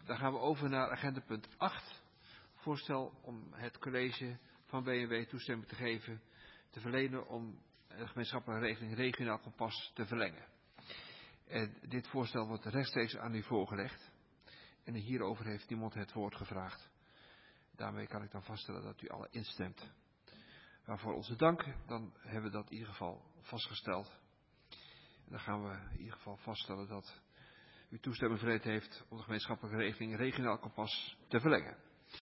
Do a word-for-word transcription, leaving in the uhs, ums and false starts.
Dan gaan we over naar agenda punt acht. Voorstel om het college van B N W toestemming te geven, te verlenen om de gemeenschappelijke regeling regionaal kompas te verlengen. En dit voorstel wordt rechtstreeks aan u voorgelegd. En hierover heeft niemand het woord gevraagd. Daarmee kan ik dan vaststellen dat u alle instemt. Waarvoor onze dank, dan hebben we dat in ieder geval vastgesteld. En dan gaan we in ieder geval vaststellen dat u toestemming verleend heeft om de gemeenschappelijke regeling regionaal kompas te verlengen.